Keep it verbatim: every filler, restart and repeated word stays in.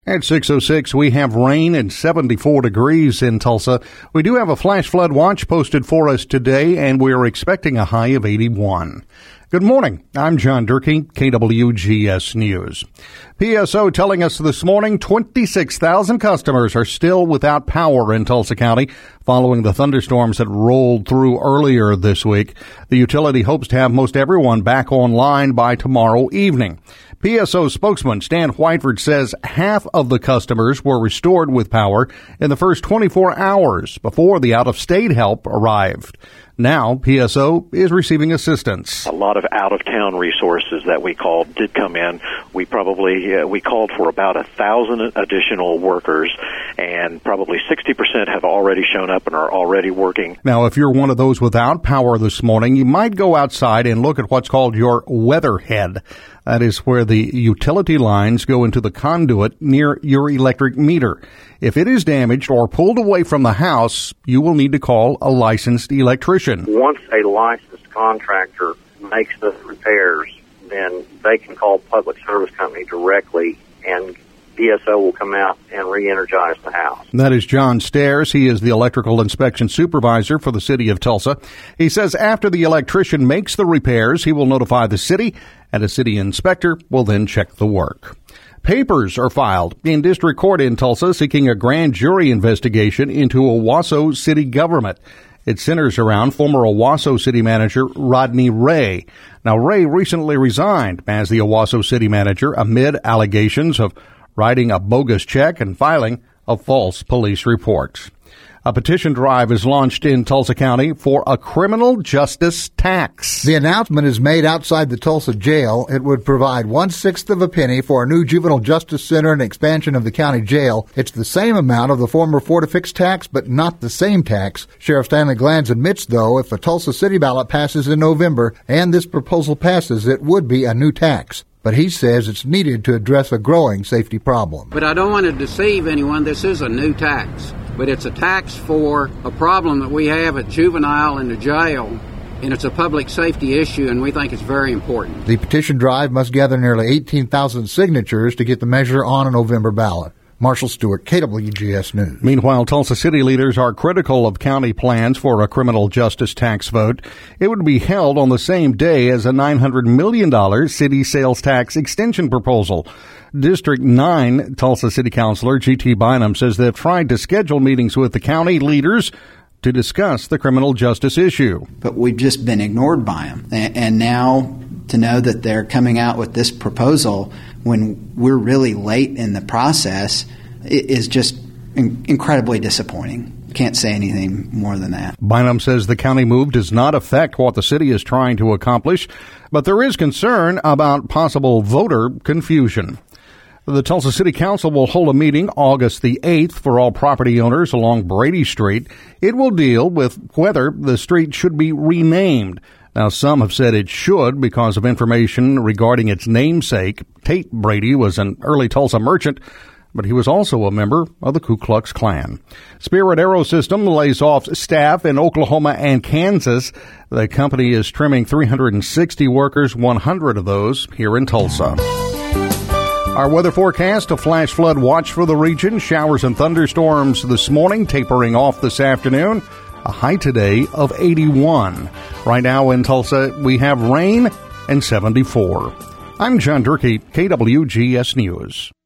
At six oh six, we have rain and seventy-four degrees in Tulsa. We do have a flash flood watch posted for us today, and we're expecting a high of eighty-one. Good morning. I'm John Durkee, K W G S News. P S O telling us this morning twenty-six thousand customers are still without power in Tulsa County following the thunderstorms that rolled through earlier this week. The utility hopes to have most everyone back online by tomorrow evening. P S O spokesman Stan Whiteford says half of the customers were restored with power in the first twenty-four hours before the out-of-state help arrived. Now, P S O is receiving assistance. A lot of out-of-town resources that we called did come in. We probably, uh, we called for about a thousand additional workers, and probably sixty percent have already shown up and are already working. Now, if you're one of those without power this morning, you might go outside and look at what's called your weatherhead. That is where the utility lines go into the conduit near your electric meter. If it is damaged or pulled away from the house, you will need to call a licensed electrician. Once a licensed contractor makes the repairs, then they can call Public Service Company directly, and P S O will come out and re-energize the house. That is John Stairs. He is the electrical inspection supervisor for the city of Tulsa. He says after the electrician makes the repairs, he will notify the city, and a city inspector will then check the work. Papers are filed in district court in Tulsa seeking a grand jury investigation into Owasso city government. It centers around former Owasso city manager Rodney Ray. Now, Ray recently resigned as the Owasso city manager amid allegations of writing a bogus check and filing a false police report. A petition drive is launched in Tulsa County for a criminal justice tax. The announcement is made outside the Tulsa jail. It would provide one-sixth of a penny for a new juvenile justice center and expansion of the county jail. It's the same amount of the former Fortifix tax, but not the same tax. Sheriff Stanley Glanz admits, though, if the Tulsa city ballot passes in November and this proposal passes, it would be a new tax. But he says it's needed to address a growing safety problem. But I don't want to deceive anyone. This is a new tax. But it's a tax for a problem that we have at juvenile and the jail, and it's a public safety issue, and we think it's very important. The petition drive must gather nearly eighteen thousand signatures to get the measure on a November ballot. Marshall Stewart, K W G S News. Meanwhile, Tulsa city leaders are critical of county plans for a criminal justice tax vote. It would be held on the same day as a nine hundred million dollars city sales tax extension proposal. District nine Tulsa City Councilor G T Bynum says they've tried to schedule meetings with the county leaders to discuss the criminal justice issue. But we've just been ignored by them. And now to know that they're coming out with this proposal when we're really late in the process is just incredibly disappointing. Can't say anything more than that. Bynum says the county move does not affect what the city is trying to accomplish, but there is concern about possible voter confusion. The Tulsa City Council will hold a meeting August the eighth for all property owners along Brady Street. It will deal with whether the street should be renamed. Now, some have said it should because of information regarding its namesake. Tate Brady was an early Tulsa merchant, but he was also a member of the Ku Klux Klan. Spirit Aerosystem lays off staff in Oklahoma and Kansas. The company is trimming three hundred sixty workers, one hundred of those here in Tulsa. Our weather forecast, a flash flood watch for the region. Showers and thunderstorms this morning, tapering off this afternoon. A high today of eighty-one. Right now in Tulsa, we have rain and seventy-four. I'm John Durkee, K W G S News.